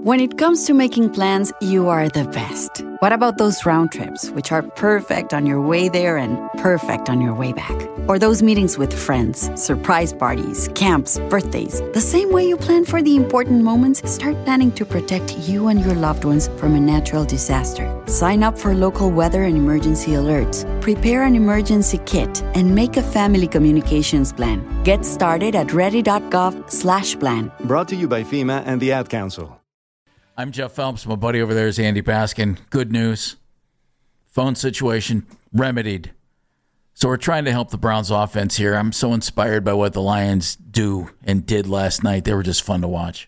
When it comes to making plans, you are the best. What about those round trips, which are perfect on your way there and perfect on your way back? Or those meetings with friends, surprise parties, camps, birthdays. The same way you plan for the important moments, start planning to protect you and your loved ones from a natural disaster. Sign up for local weather and emergency alerts. Prepare an emergency kit and make a family communications plan. Get started at ready.gov/plan. Brought to you by FEMA and the Ad Council. I'm Jeff Phelps. My buddy over there is Andy Baskin. Good news. Phone situation remedied. So we're trying to help the Browns offense here. I'm so inspired by what the Lions do and did last night. They were just fun to watch.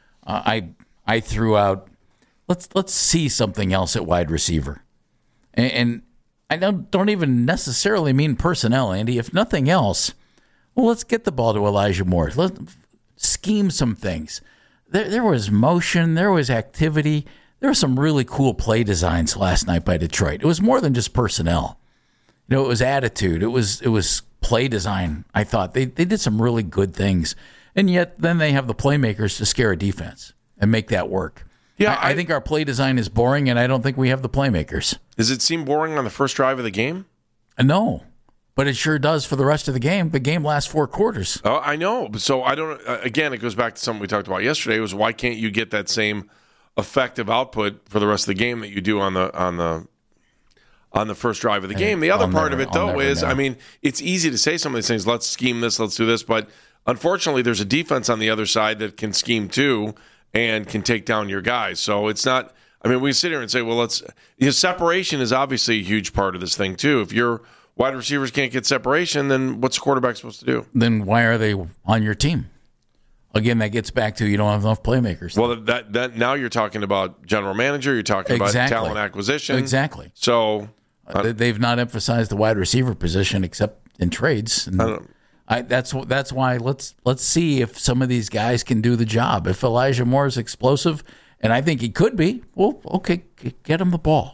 I threw out, let's see something else at wide receiver. And I don't even necessarily mean personnel, Andy. If nothing else, well, let's get the ball to Elijah Moore. Let's scheme some things. There was motion. There was activity. There were some really cool play designs last night by Detroit. It was more than just personnel. You know, it was attitude. It was play design. I thought they did some really good things, and yet then they have the playmakers to scare a defense and make that work. Yeah, I think our play design is boring, and I don't think we have the playmakers. Does it seem boring on the first drive of the game? No. But it sure does for the rest of the game. The game lasts 4 quarters. Oh, I know. So I don't. Again, it goes back to something we talked about yesterday. Was why can't you get that same effective output for the rest of the game that you do on the first drive of the game? The other part of it, though, is I mean, it's easy to say some of these things. Let's scheme this. Let's do this. But unfortunately, there's a defense on the other side that can scheme too and can take down your guys. So it's not. I mean, we sit here and say, well, let's. Separation is obviously a huge part of this thing too. If you're wide receivers can't get separation, then what's the quarterback supposed to do? Then why are they on your team? Again, that gets back to you don't have enough playmakers. Well, that now you're talking about general manager, you're talking about talent acquisition. Exactly. So they've not emphasized the wide receiver position except in trades. That's why let's see if some of these guys can do the job. If Elijah Moore is explosive, and I think he could be, well, okay, get him the ball.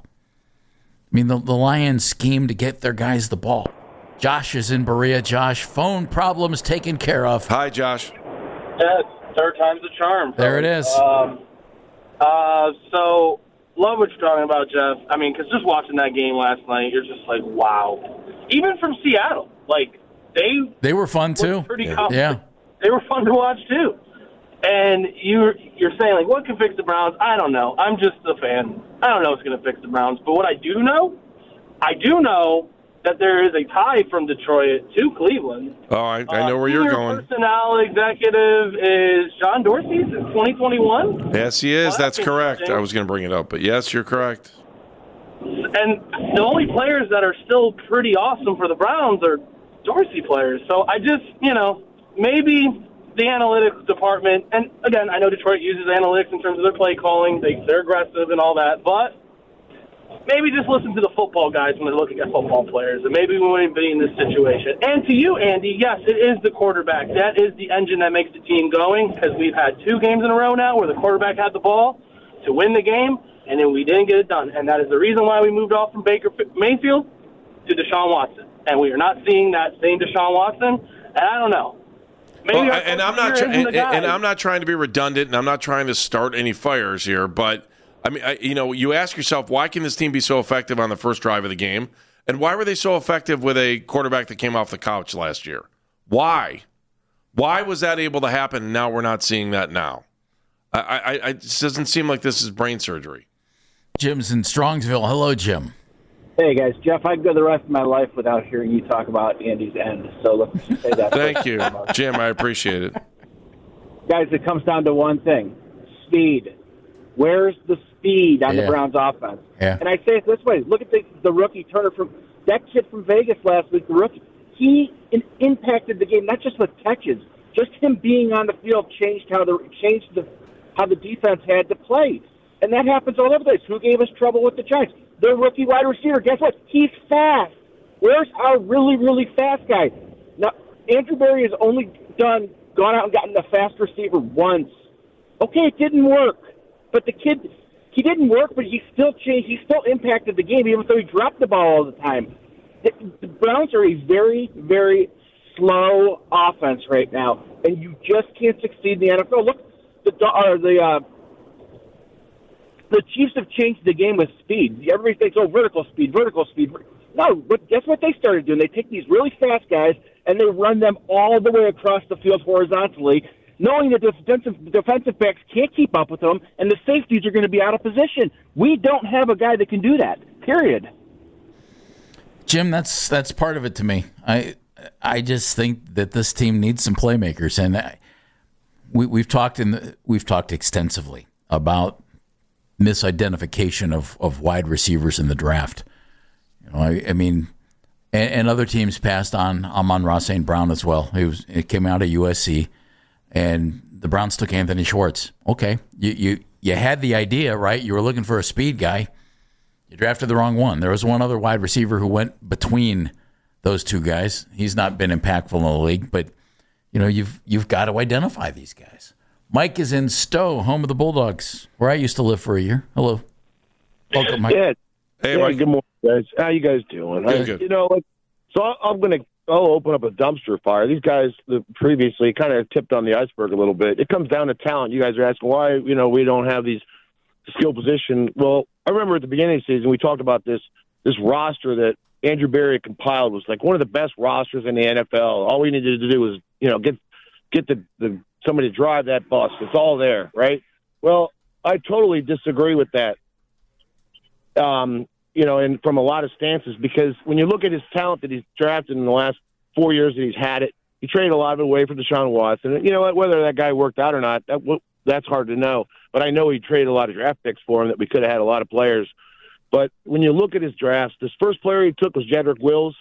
I mean, the Lions scheme to get their guys the ball. Josh is in Berea. Josh, phone problems taken care of. Hi, Josh. Yes, third time's a charm. There it is. So, love what you're talking about, Jeff. I mean, because just watching that game last night, you're just like, wow. Even from Seattle, like, they were fun, too. Pretty yeah. They were fun to watch, too. And you're saying, like, what can fix the Browns? I don't know. I'm just a fan. I don't know what's going to fix the Browns. But what I do know that there is a tie from Detroit to Cleveland. Oh, I know where you're going. Personnel executive is John Dorsey in 2021. Yes, he is. That's correct. I was going to bring it up, but yes, you're correct. And the only players that are still pretty awesome for the Browns are Dorsey players. So I just, maybe the analytics department, and again, I know Detroit uses analytics in terms of their play calling. They're aggressive and all that, but maybe just listen to the football guys when they're looking at football players, and maybe we wouldn't be in this situation. And to you, Andy, yes, it is the quarterback. That is the engine that makes the team going, because we've had 2 games in a row now where the quarterback had the ball to win the game, and then we didn't get it done. And that is the reason why we moved off from Baker Mayfield to Deshaun Watson. And we are not seeing that same Deshaun Watson, and I don't know. Well, and I'm not trying to be redundant, and I'm not trying to start any fires here, but I mean, you ask yourself, why can this team be so effective on the first drive of the game, and why were they so effective with a quarterback that came off the couch last year? Why was that able to happen? And now we're not seeing that now. It just doesn't seem like this is brain surgery. Jim's in Strongsville. Hello, Jim. Hey, guys. Jeff, I'd go the rest of my life without hearing you talk about Andy's end. So let's say that. Thank you, Jim. I appreciate it. Guys, it comes down to one thing. Speed. Where's the speed on the Browns offense? Yeah. And I say it this way. Look at the rookie Turner from that kid from Vegas last week, the rookie. He impacted the game, not just with catches. Just him being on the field changed how the defense had to play. And that happens all over the place. Who gave us trouble with the Giants? Their rookie wide receiver. Guess what? He's fast. Where's our really, really fast guy? Now, Andrew Berry has only gone out and gotten a fast receiver once. Okay, it didn't work. But the kid, he didn't work, but he still changed. He still impacted the game, even though he dropped the ball all the time. The Browns are a very, very slow offense right now, and you just can't succeed in the NFL. Look, The Chiefs have changed the game with speed. Everybody thinks, vertical speed, vertical speed. No, but guess what they started doing? They take these really fast guys and they run them all the way across the field horizontally, knowing that the defensive backs can't keep up with them, and the safeties are going to be out of position. We don't have a guy that can do that, period. Jim, that's part of it to me. I just think that this team needs some playmakers, and we've talked extensively about misidentification of wide receivers in the draft. I mean, and other teams passed on Amon-Ra St. Brown as well. It came out of USC, and the Browns took Anthony Schwartz. Okay, you had the idea, right? You were looking for a speed guy. You drafted the wrong one. There was one other wide receiver who went between those two guys. He's not been impactful in the league, but you've got to identify these guys. Mike is in Stowe, home of the Bulldogs, where I used to live for a year. Hello. Welcome, Mike. Yeah. Hey, Mike. Good morning, guys. How you guys doing? Good. So I'll open up a dumpster fire. These guys previously kind of tipped on the iceberg a little bit. It comes down to talent. You guys are asking why, we don't have these skill position. Well, I remember at the beginning of the season we talked about this roster that Andrew Berry compiled was like one of the best rosters in the NFL. All we needed to do was, get the somebody to drive that bus. It's all there, right? Well, I totally disagree with that. And from a lot of stances, because when you look at his talent that he's drafted in the last 4 years that he's had it, he traded a lot of it away for Deshaun Watson. And you know what? Whether that guy worked out or not, that's hard to know. But I know he traded a lot of draft picks for him that we could have had a lot of players. But when you look at his drafts, this first player he took was Jedrick Wills,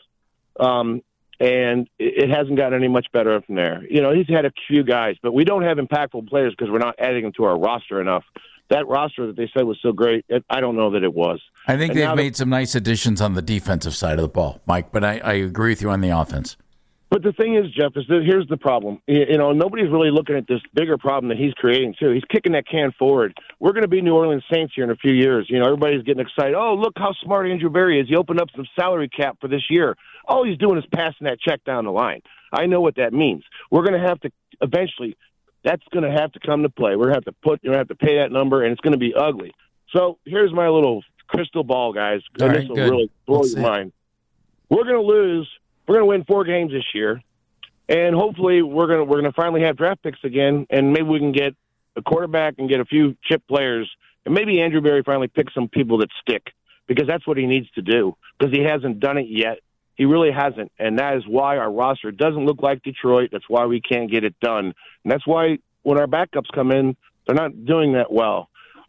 and it hasn't gotten any much better from there. He's had a few guys, but we don't have impactful players because we're not adding them to our roster enough. That roster that they said was so great, I don't know that it was. I think they've made some nice additions on the defensive side of the ball, Mike, but I agree with you on the offense. But the thing is, Jeff, is that here's the problem. Nobody's really looking at this bigger problem that he's creating, too. He's kicking that can forward. We're going to be New Orleans Saints here in a few years. Everybody's getting excited. Oh, look how smart Andrew Berry is. He opened up some salary cap for this year. All he's doing is passing that check down the line. I know what that means. We're going to have to eventually – that's going to have to come to play. We're going to have to pay that number, and it's going to be ugly. So here's my little crystal ball, guys. All and right, this will good. really blow your mind. We're going to lose. We're going to win 4 games this year, and hopefully we're going to finally have draft picks again, and maybe we can get a quarterback and get a few chip players, and maybe Andrew Berry finally picks some people that stick, because that's what he needs to do, because he hasn't done it yet. He really hasn't, and that is why our roster doesn't look like Detroit. That's why we can't get it done, and that's why when our backups come in, they're not doing that well,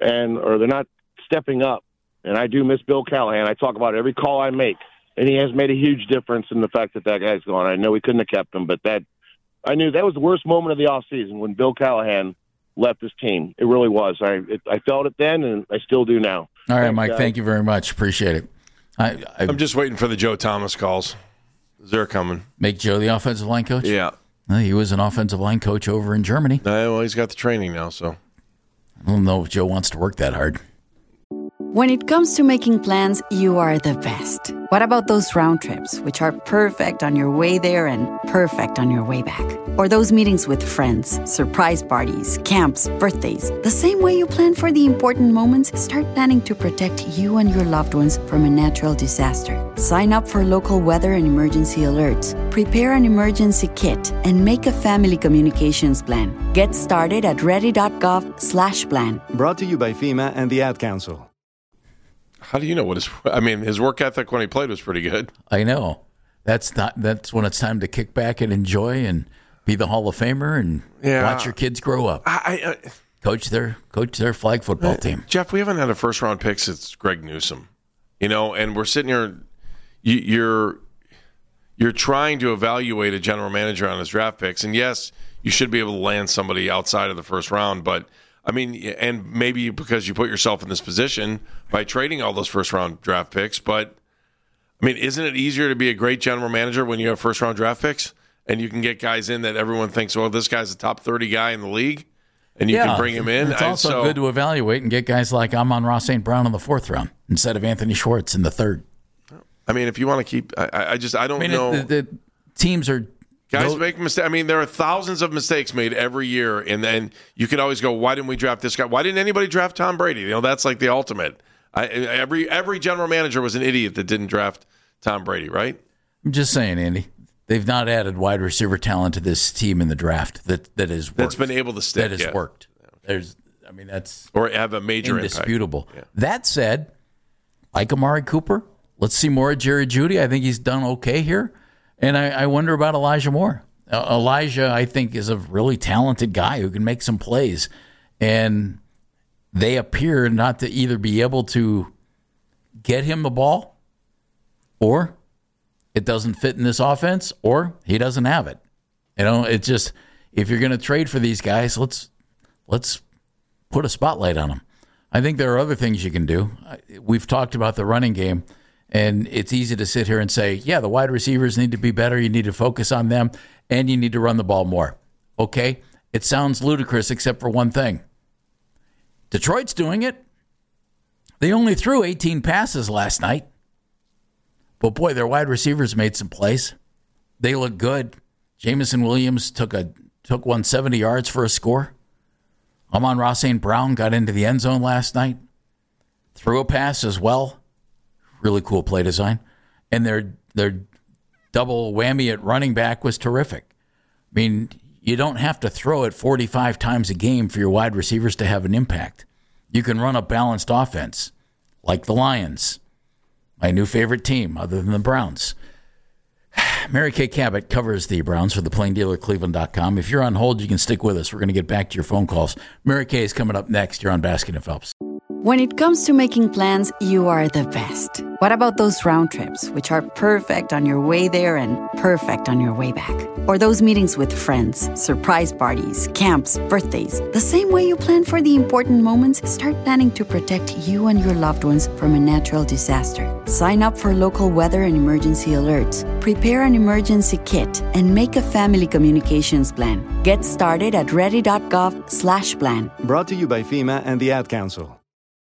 or they're not stepping up. And I do miss Bill Callahan. I talk about every call I make, and he has made a huge difference in the fact that guy's gone. I know we couldn't have kept him, but I knew that was the worst moment of the offseason when Bill Callahan left his team. It really was. I felt it then, and I still do now. All right, Mike, thank you very much. Appreciate it. I'm just waiting for the Joe Thomas calls. They're coming. Make Joe the offensive line coach? Yeah. He was an offensive line coach over in Germany. Well, he's got the training now, so. I don't know if Joe wants to work that hard. When it comes to making plans, you are the best. What about those round trips, which are perfect on your way there and perfect on your way back? Or those meetings with friends, surprise parties, camps, birthdays. The same way you plan for the important moments, start planning to protect you and your loved ones from a natural disaster. Sign up for local weather and emergency alerts. Prepare an emergency kit and make a family communications plan. Get started at ready.gov/plan. Brought to you by FEMA and the Ad Council. How do you know his work ethic when he played was pretty good. I know. That's when it's time to kick back and enjoy and be the Hall of Famer and watch your kids grow up. Coach their flag football team. Jeff, we haven't had a first round pick since Greg Newsome. And we're sitting here you're trying to evaluate a general manager on his draft picks, and yes, you should be able to land somebody outside of the first round, but I mean, and maybe because you put yourself in this position by trading all those first-round draft picks, but, I mean, isn't it easier to be a great general manager when you have first-round draft picks and you can get guys in that everyone thinks, well, this guy's a top 30 guy in the league, and you can bring him in? It's also good to evaluate and get guys like Amon-Ra St. Brown in the 4th round instead of Anthony Schwartz in the 3rd. I mean, if you want to keep – I don't know. The teams are Guys make mistakes. I mean, there are thousands of mistakes made every year, and then you could always go, why didn't we draft this guy? Why didn't anybody draft Tom Brady? You know, that's like the ultimate. Every general manager was an idiot that didn't draft Tom Brady, right? I'm just saying, Andy. They've not added wide receiver talent to this team in the draft that has worked. That's been able to stick. That has worked. That's or have a major indisputable. Impact. Yeah. That said, like Amari Cooper, let's see more of Jerry Jeudy. I think he's done okay here. And I wonder about Elijah Moore. Elijah, I think, is a really talented guy who can make some plays. And they appear not to either be able to get him the ball, or it doesn't fit in this offense, or he doesn't have it. You know, it's just, if you're going to trade for these guys, let's put a spotlight on them. I think there are other things you can do. We've talked about the running game. And it's easy to sit here and say, yeah, the wide receivers need to be better. You need to focus on them, and you need to run the ball more. Okay? It sounds ludicrous except for one thing. Detroit's doing it. They only threw 18 passes last night. But, boy, their wide receivers made some plays. They look good. Jameson Williams took 170 yards for a score. Amon-Ra St. Brown got into the end zone last night. Threw a pass as well. Really cool play design. And their double whammy at running back was terrific. I mean, you don't have to throw it 45 times a game for your wide receivers to have an impact. You can run a balanced offense like the Lions, my new favorite team other than the Browns. Mary Kay Cabot covers the Browns for theplaindealercleveland.com. If you're on hold, you can stick with us. We're going to get back to your phone calls. Mary Kay is coming up next. You're on Baskin and Phelps. When it comes to making plans, you are the best. What about those round trips, which are perfect on your way there and perfect on your way back? Or those meetings with friends, surprise parties, camps, birthdays. The same way you plan for the important moments, start planning to protect you and your loved ones from a natural disaster. Sign up for local weather and emergency alerts. Prepare an emergency kit and make a family communications plan. Get started at ready.gov/plan. Brought to you by FEMA and the Ad Council.